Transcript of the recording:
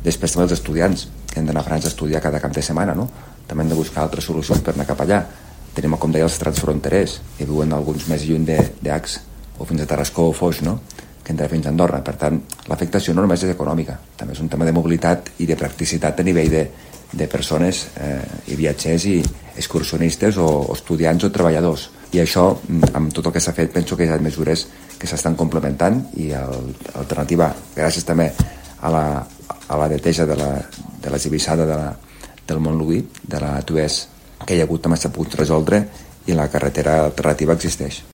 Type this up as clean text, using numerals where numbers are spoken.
Després també els estudiants, que han d'anar a França a estudiar cada cap de setmana, no? També hem de buscar altres solucions per anar cap allà. Tenim, com deia, els transfronterers, que viuen alguns més lluny d'Aix, o fins a Tarrascó o Foix, no? Que entra fins a Andorra. Per tant, l'afectació no només és econòmica, també és un tema de mobilitat i de practicitat a nivell de persones i viatgers i excursionistes o estudiants o treballadors. I això, amb tot el que s'ha fet, penso que hi ha mesures que s'estan complementant i l'alternativa, gràcies també a la neteja de la gibissada del Montluí, de la A2, que hi ha hagut també s'ha pogut resoldre i la carretera alternativa existeix.